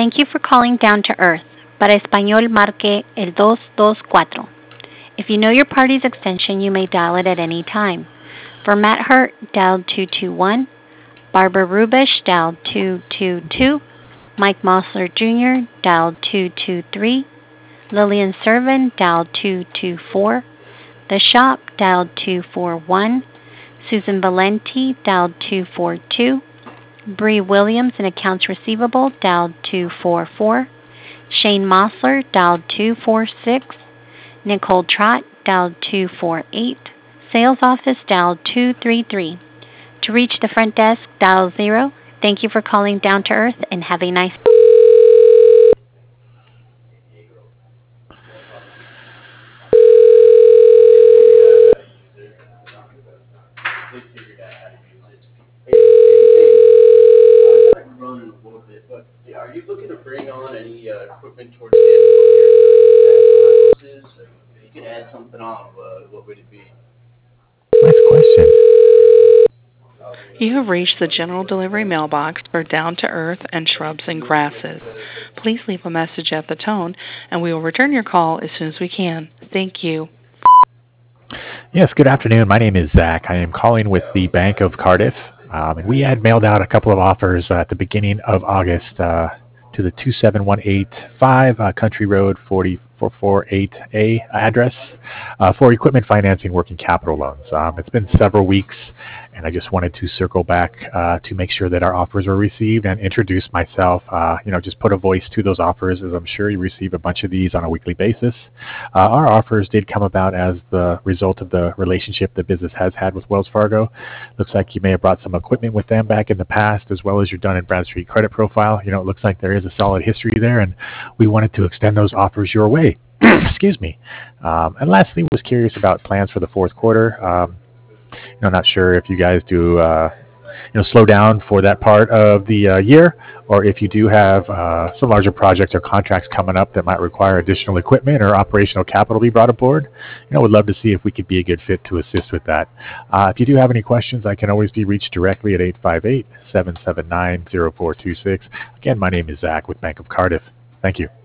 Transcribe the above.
Thank you for calling Down to Earth. Para español, marque el 224. If you know your party's extension, you may dial it at any time. For Matt Hurt, dial 221. Barbara Rubish, dial 222. Mike Mossler Jr., dial 223. Lillian Servin, dial 224. The Shop, dial 241. Susan Valenti, dial 242. Bree Williams in Accounts Receivable, dial 244. Shane Mossler, dial 246. Nicole Trott, dial 248. Sales Office, dial 233. To reach the front desk, dial 0. Thank you for calling Down to Earth and have a nice running a little bit, but are you looking to bring on any equipment towards the end of the year? If you could add something on, what would it be? Nice question. You have reached the general delivery mailbox for Down to Earth and Shrubs and Grasses. Please leave a message at the tone, and we will return your call as soon as we can. Thank you. Yes, good afternoon. My name is Zach. I am calling with the Bank of Cardiff. And we had mailed out a couple of offers at the beginning of August to the 27185 Country Road 4448A address for equipment financing working capital loans. It's been several weeks, and I just wanted to circle back to make sure that our offers were received and introduce myself, just put a voice to those offers, as I'm sure you receive a bunch of these on a weekly basis. Our offers did come about as the result of the relationship the business has had with Wells Fargo. Looks like you may have brought some equipment with them back in the past, as well as your Dun & Bradstreet credit profile. It looks like there is a solid history there, and we wanted to extend those offers your way. Excuse me. And lastly, was curious about plans for the fourth quarter. Not sure if you guys do, slow down for that part of the year, or if you do have some larger projects or contracts coming up that might require additional equipment or operational capital to be brought aboard. Would love to see if we could be a good fit to assist with that. If you do have any questions, I can always be reached directly at 858-779-0426. Again, my name is Zach with Bank of Cardiff. Thank you.